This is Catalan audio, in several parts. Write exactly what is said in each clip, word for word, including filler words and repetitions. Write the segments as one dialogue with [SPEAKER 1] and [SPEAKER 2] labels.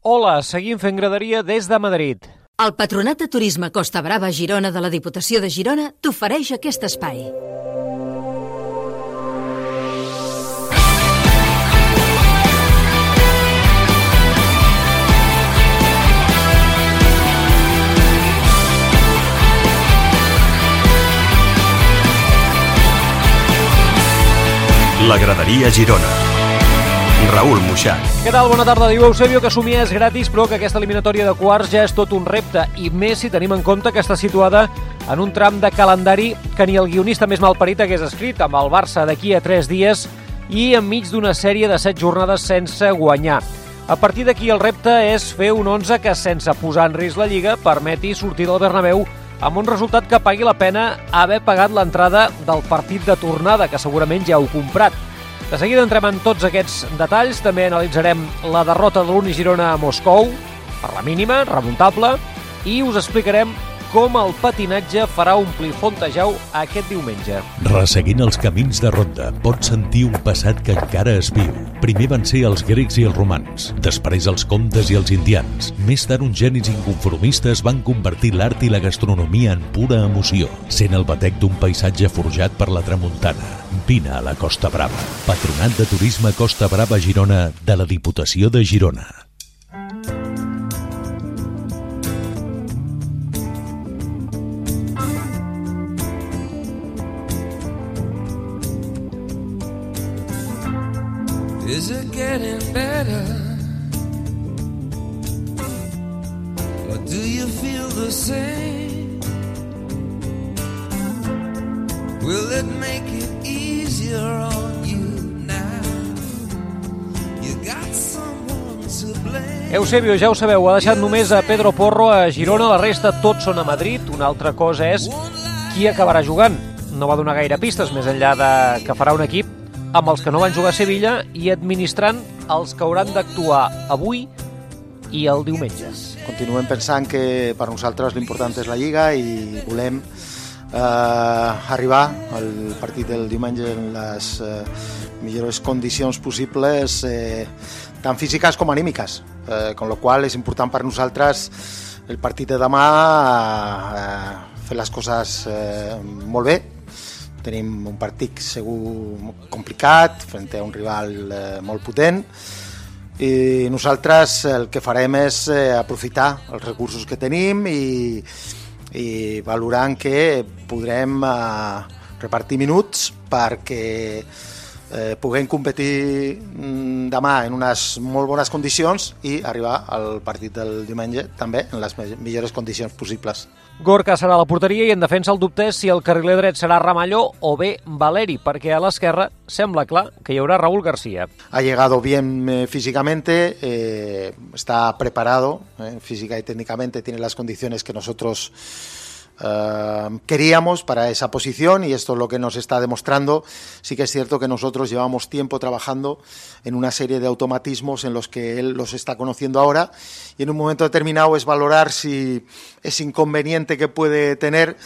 [SPEAKER 1] Hola, seguim fent graderia des de Madrid.
[SPEAKER 2] El Patronat de Turisme Costa Brava Girona de la Diputació de Girona t'ofereix aquest espai.
[SPEAKER 3] La graderia Girona. Raül Moixà.
[SPEAKER 1] Què tal? Bona tarda. Diu Eusebio que somia és gratis, però que aquesta eliminatòria de quarts ja és tot un repte, i més si tenim en compte que està situada en un tram de calendari que ni el guionista més malparit hagués escrit, amb el Barça d'aquí a tres dies i enmig d'una sèrie de set jornades sense guanyar. A partir d'aquí el repte és fer un onze que, sense posar en risc la Lliga, permeti sortir del Bernabéu amb un resultat que pagui la pena haver pagat l'entrada del partit de tornada, que segurament ja heu comprat. De seguida entrem en tots aquests detalls. També analitzarem la derrota de l'Uni Girona a Moscou, per la mínima, remuntable, i us explicarem com el patinatge farà omplir Fontejau aquest diumenge.
[SPEAKER 4] Resseguint els camins de ronda, pots sentir un passat que encara es viu. Primer van ser els grecs i els romans, després els comtes i els indians. Més tard uns genis inconformistes van convertir l'art i la gastronomia en pura emoció, sent el batec d'un paisatge forjat per la tramuntana. Vine a la Costa Brava. Patronat de Turisme Costa Brava Girona de la Diputació de Girona.
[SPEAKER 5] Is it getting better? Or do you feel the same? Will it make it easier on you now? You got someone to blame.
[SPEAKER 1] Eusebio, ja ho sabeu, ha deixat només a Pedro Porro a Girona, la resta tots són a Madrid. Una altra cosa és qui acabarà jugant. No va donar gaire pistes, més enllà de que farà un equip amb els que no van jugar a Sevilla i administrant els que hauran d'actuar avui i el diumenge.
[SPEAKER 6] Continuem pensant que per nosaltres l'important és la Lliga i volem eh, arribar al partit del diumenge en les eh, millors condicions possibles, eh, tant físiques com anímiques, eh, con lo qual és important per nosaltres el partit de demà eh, fer les coses eh, molt bé. Tenim un partit segur complicat, frente a un rival eh, molt potent, i nosaltres el que farem és eh, aprofitar els recursos que tenim i, i valorant que podrem eh, repartir minuts perquè eh, puguem competir demà en unes molt bones condicions i arribar al partit del diumenge també en les millors condicions possibles.
[SPEAKER 1] Gorka serà a la porteria i en defensa el dubte és si el carriler dret serà Ramallo o bé Valeri, perquè a l'esquerra sembla clar que hi haurà Raúl García.
[SPEAKER 6] Ha llegado bien eh, físicamente, eh, está preparado eh, física y técnicamente, tiene las condiciones que nosotros Uh, queríamos para esa posición y esto es lo que nos está demostrando. Sí que es cierto que nosotros llevamos tiempo trabajando en una serie de automatismos en los que él los está conociendo ahora y en un momento determinado es valorar si ese inconveniente que puede tener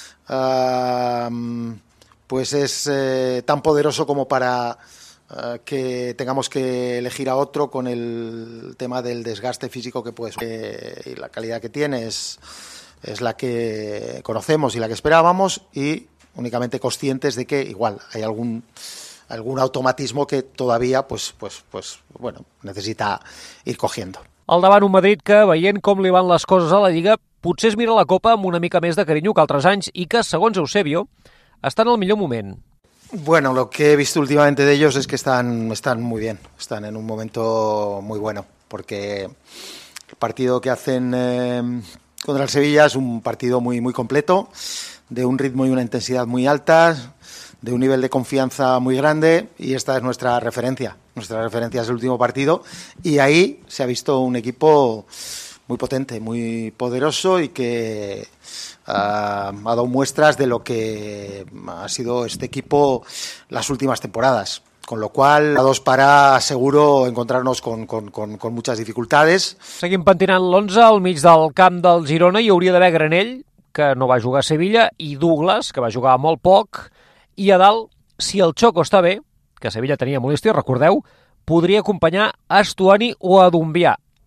[SPEAKER 6] uh, pues es eh, tan poderoso como para uh, que tengamos que elegir a otro con el tema del desgaste físico que puede eh, y la calidad que tiene es es la que conocemos y la que esperábamos y únicamente conscientes de que igual hay algún algún automatismo que todavía pues pues pues bueno, necesita ir cogiendo.
[SPEAKER 1] Al davant un Madrid que, veient com li van les coses a la Lliga, potser es mira la Copa amb una mica més de carinyo que altres anys i que, segons Eusebio, està en el millor moment.
[SPEAKER 6] Bueno, lo que he visto últimamente de ellos es que están, están muy bien, están en un momento muy bueno, porque el partido que hacen eh, contra el Sevilla es un partido muy, muy completo, de un ritmo y una intensidad muy altas, de un nivel de confianza muy grande y esta es nuestra referencia. Nuestra referencia es el último partido y ahí se ha visto un equipo muy potente, muy poderoso y que uh, ha dado muestras de lo que ha sido este equipo las últimas temporadas. Con lo qual, a dos para seguro encontrarnos con, con, con, con muchas dificultades.
[SPEAKER 1] Seguim pentinant l'onze al mig del camp del Girona. Hi hauria d'haver Granell, que no va jugar a Sevilla, i Douglas, que va jugar molt poc. I a dalt, si el Choco està bé, que Sevilla tenia molèstia, recordeu, podria acompanyar a Estuani o a Dumbià.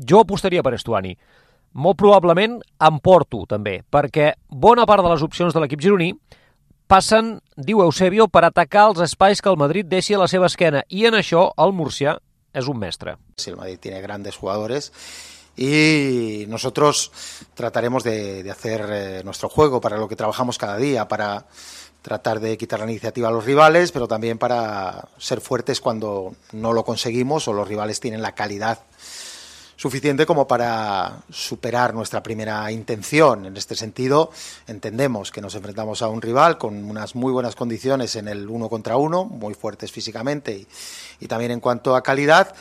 [SPEAKER 1] Jo apostaria per Estuani. Molt probablement en Porto, també, perquè bona part de les opcions de l'equip gironí passen, diu Eusebio, per atacar els espais que el Madrid deixi a la seva esquena, i en això el murcià és un mestre.
[SPEAKER 6] Sí, el Madrid tiene grandes jugadores y nosotros trataremos de, de hacer eh, nuestro juego, para lo que trabajamos cada día, para tratar de quitar la iniciativa a los rivales, pero también para ser fuertes cuando no lo conseguimos o los rivales tienen la calidad suficiente como para superar nuestra primera intención. En este sentido, entendemos que nos enfrentamos a un rival con unas muy buenas condiciones en el uno contra uno, muy fuertes físicamente y, y también en cuanto a calidad.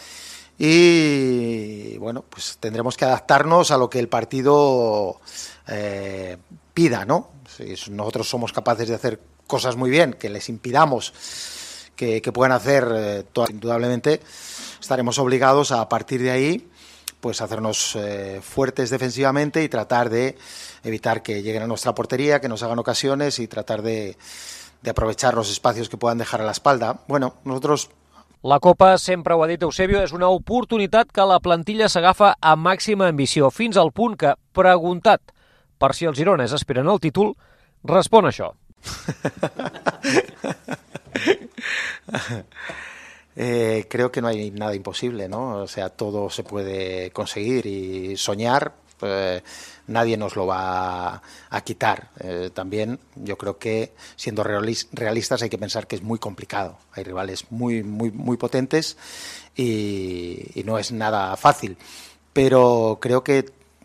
[SPEAKER 6] Y bueno, pues tendremos que adaptarnos a lo que el partido eh, pida, ¿no? Si nosotros somos capaces de hacer cosas muy bien, que les impidamos que, que puedan hacer eh, todas, indudablemente estaremos obligados a, a partir de ahí pues hacernos eh, fuertes defensivamente y tratar de evitar que lleguen a nuestra portería, que nos hagan ocasiones y tratar de, de aprovechar los espacios que puedan dejar a la espalda. Bueno, nosotros...
[SPEAKER 1] La Copa, sempre ho ha dit Eusebio, és una oportunitat que la plantilla s'agafa a màxima ambició, fins al punt que, preguntat per si els girones aspiren al títol, respon això.
[SPEAKER 6] Eh, creo que no hay nada imposible, ¿no? O sea, todo se puede conseguir y soñar, eh, nadie nos lo va a quitar. Eh, también yo creo que siendo realistas hay que pensar que es muy complicado. Hay rivales muy, muy, muy potentes y, y no es nada fácil. Pero creo que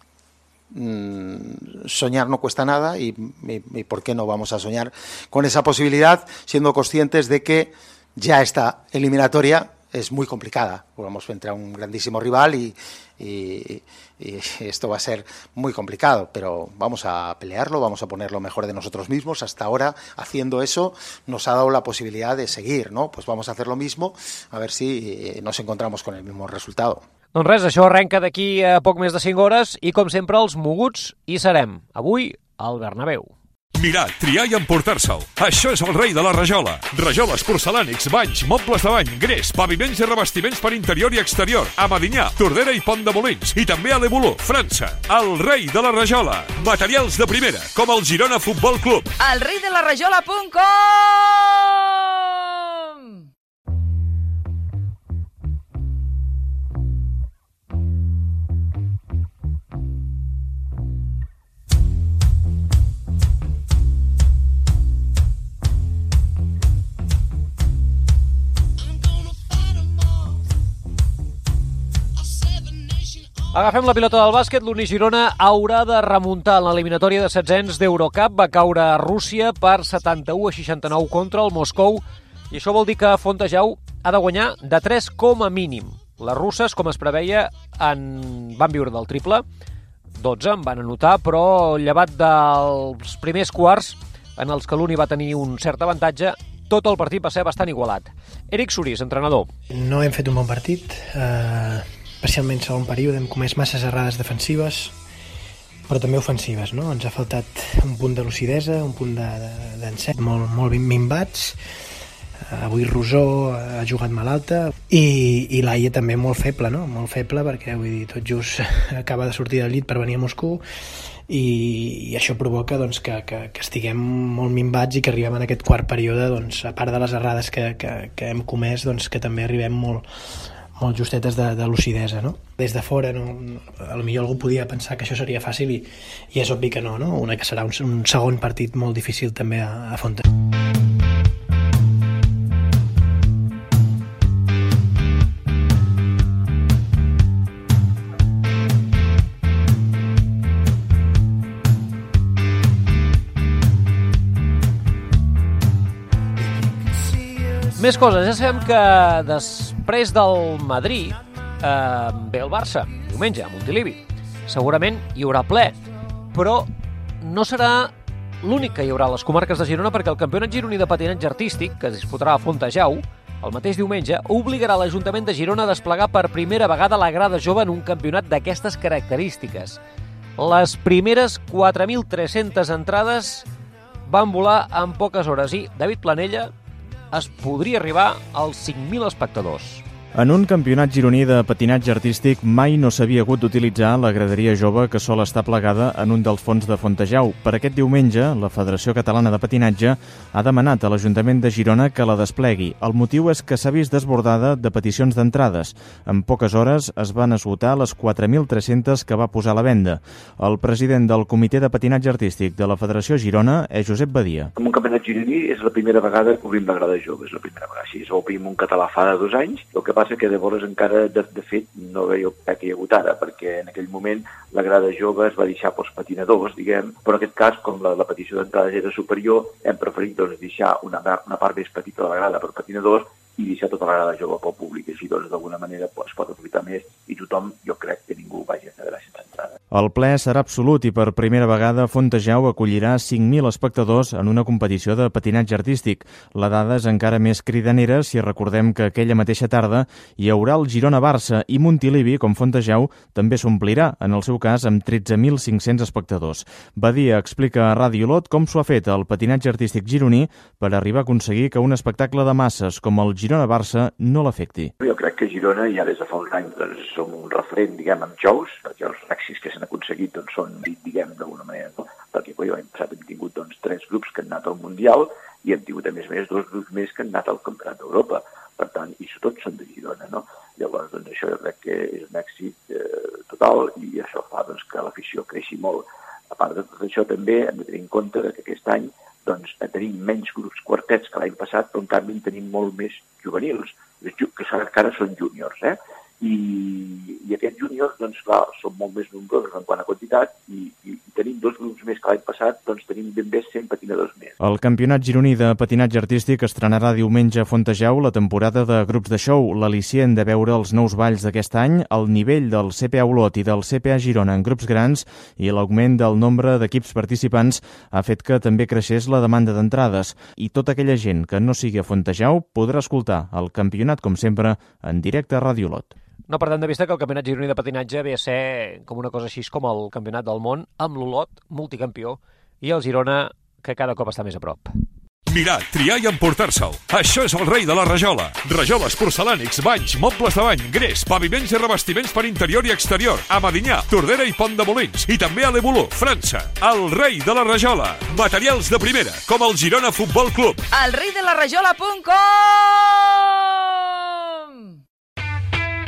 [SPEAKER 6] mmm, soñar no cuesta nada y, y, y ¿por qué no vamos a soñar con esa posibilidad siendo conscientes de que ya esta eliminatoria es muy complicada? Vamos frente a un grandísimo rival y, y, y esto va a ser muy complicado, pero vamos a pelearlo, vamos a poner lo mejor de nosotros mismos. Hasta ahora, haciendo eso, nos ha dado la posibilidad de seguir, ¿no? Pues vamos a hacer lo mismo, a ver si nos encontramos con el mismo resultado.
[SPEAKER 1] Doncs res, això arrenca d'aquí a poc més de cinc hores i, com sempre, els moguts hi serem. Avui, al Bernabéu.
[SPEAKER 7] Mirar, triar i emportar-se'l. Això és el rei de la rajola. Rajoles, porcelànics, banys, mobles de bany, gres, paviments i revestiments per interior i exterior. A Medinyà, Tordera i Pont de Molins. I també a Le Boulou, França. El rei de la rajola. Materials de primera, com el Girona Futbol Club.
[SPEAKER 8] el rei de la rajola punt com
[SPEAKER 1] Agafem la pilota del bàsquet. L'Uni Girona haurà de remuntar en l'eliminatòria de setzents d'Eurocup. Va caure a Rússia per setanta-u a seixanta-nou contra el Moscou. I això vol dir que Fontejau ha de guanyar de tres com a mínim. Les russes, com es preveia, en... van viure del triple. dotze en van anotar, però llevat dels primers quarts, en els que l'Uni va tenir un cert avantatge, tot el partit va ser bastant igualat. Eric Surís, entrenador.
[SPEAKER 9] No hem fet un bon partit. Eh... especialment segon període, hem comès masses errades defensives, però també ofensives, no? Ens ha faltat un punt de lucidesa, un punt d'encert, de, de, molt, molt minvats. Avui Rosó ha jugat malalta i, i l'Aia també molt feble, no? Molt feble perquè, vull dir, tot just acaba de sortir del llit per venir a Moscou i, i això provoca doncs, que, que, que estiguem molt minvats i que arribem en aquest quart període, doncs, a part de les errades que, que, que hem comès, doncs, que també arribem molt molt justetes de, de lucidesa, no? Des de fora, no, a lo millor algú podia pensar que això seria fàcil i, i és obvi que no, no? Una que serà un, un segon partit molt difícil també a, a Fonte.
[SPEAKER 1] Més coses. Ja sabem que després del Madrid eh, ve el Barça, diumenge, a Montilivi. Segurament hi haurà ple, però no serà l'únic que hi haurà a les comarques de Girona, perquè el campionat gironí de patinatge artístic, que es disputarà a Fontejau, el mateix diumenge, obligarà l'Ajuntament de Girona a desplegar per primera vegada la grada jove en un campionat d'aquestes característiques. Les primeres quatre mil tres-centes entrades van volar en poques hores i David Planella es podria arribar als cinc mil espectadors.
[SPEAKER 10] En un campionat gironí de patinatge artístic mai no s'havia hagut d'utilitzar la graderia jove que sol estar plegada en un dels fons de Fontejau. Per aquest diumenge, la Federació Catalana de Patinatge ha demanat a l'Ajuntament de Girona que la desplegui. El motiu és que s'ha vist desbordada de peticions d'entrades. En poques hores es van esgotar les quatre mil tres-centes que va posar a la venda. El president del Comitè de Patinatge Artístic de la Federació Girona és Josep Badia.
[SPEAKER 11] En un campionat gironí és la primera vegada que obrim la grada jove, és la primera vegada. Així, obrim un català fa de dos anys, el que passa que llavors encara, de, de fet, no veieu que hi ha hagut ara, perquè en aquell moment la grada jove es va deixar pels patinadors, diguem, però en aquest cas, com la, la petició d'entrades era superior, hem preferit doncs, deixar una, una part més petita de la grada per patinadors i deixar tota la grada jove pel públic. Així, doncs, d'alguna manera es pot aprofitar més i tothom, jo crec que ningú vagi a quedar sense entrada.
[SPEAKER 10] El ple serà absolut i per primera vegada Fontejau acollirà cinc mil espectadors en una competició de patinatge artístic. La dada és encara més cridanera si recordem que aquella mateixa tarda hi haurà el Girona-Barça i Montilivi, com Fontejau, també s'omplirà, en el seu cas amb tretze mil cinc-cents espectadors. Badia explica a Ràdio Lot com s'ho ha fet el patinatge artístic gironí per arribar a aconseguir que un espectacle de masses com el Girona-Barça no l'afecti.
[SPEAKER 11] Jo crec que Girona ja des de fa uns anys doncs, som un referent, diguem, amb jocs, perquè els èxits que s'han aconseguit doncs, són, diguem, d'alguna manera, no? Perquè l'any passat hem tingut doncs, tres grups que han anat al Mundial i hem tingut, a més a més, dos grups més que han anat al Campionat d'Europa. Per tant, i tots són de Girona, no? Llavors, doncs, això jo crec que és un èxit eh, total i això fa doncs, que l'afició creixi molt. A part de tot això, també hem de tenir en compte que aquest any doncs, tenim menys grups quartets que l'any passat, però en canvi en tenim molt més juvenils, que encara són júniors, eh? I, i aquests júniors, doncs clar, són molt més nombrosos en quant a quantitat i, i, i tenim dos grups més que l'any passat, doncs tenim ben bé cent patinadors més.
[SPEAKER 10] El Campionat gironí de patinatge artístic estrenarà diumenge a Fontejau la temporada de grups de show. L'al·licient de veure els nous balls d'aquest any, el nivell del C P A Olot i del C P A Girona en grups grans i l'augment del nombre d'equips participants ha fet que també creixés la demanda d'entrades i tota aquella gent que no sigui a Fontejau podrà escoltar el campionat, com sempre, en directe a Ràdio Lot.
[SPEAKER 1] No perdem de vista que el Campionat gironí de patinatge ve a ser com una cosa així com el Campionat del món, amb l'Olot, multicampió, i el Girona, que cada cop està més a prop.
[SPEAKER 7] Mirar, triar i emportar-se'l. Això és el rei de la rajola. Rajoles, porcelànics, banys, mobles de bany, gres, paviments i revestiments per interior i exterior. A Medinyà, Tordera i Pont de Molins. I també a Le Boulou, França. El rei de la rajola. Materials de primera, com el Girona Futbol Club.
[SPEAKER 8] el rei de la rajola punt com